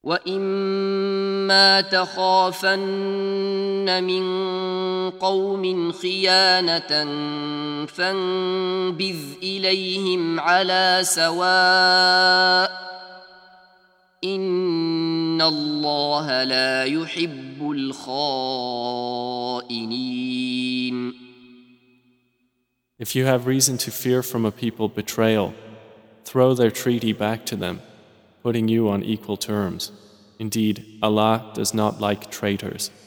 وإما تخافن من قوم خيانة فانبذ إليهم على سواء إن الله لا يحب الخائنين. If you have reason to fear from a people betrayal, throw their treaty back to them, putting you on equal terms. Indeed, Allah does not like traitors.